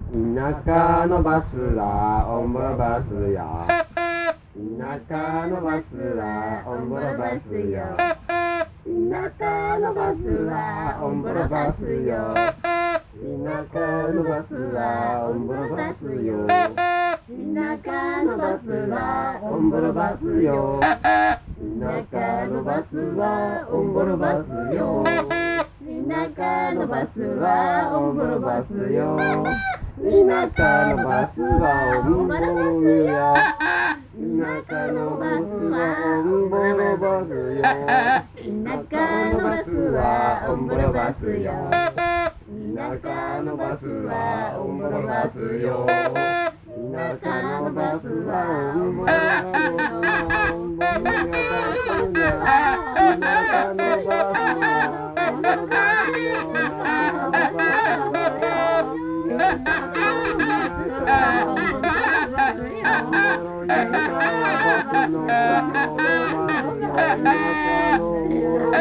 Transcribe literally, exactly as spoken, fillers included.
田舎のバスはオンボロバスよ。田舎のバスはオンボロバスよ。田舎のバスはオンボロバスよ。田舎のバスはオンボロバスよ。田舎のバスはオンボロバスよ。田舎のバスはオンボロバスよ。田舎のバスはオンボロバスよ。田舎のバスはオンボロよ。田舎のバスはオンボロバスよ。田舎のバスはオンボロバスよ。田舎のバスはオンボロバスよ。田舎のバスはオンボロバスよ。オンボロバスよ。田舎のバスはオンボロバスよ。田舎のバスの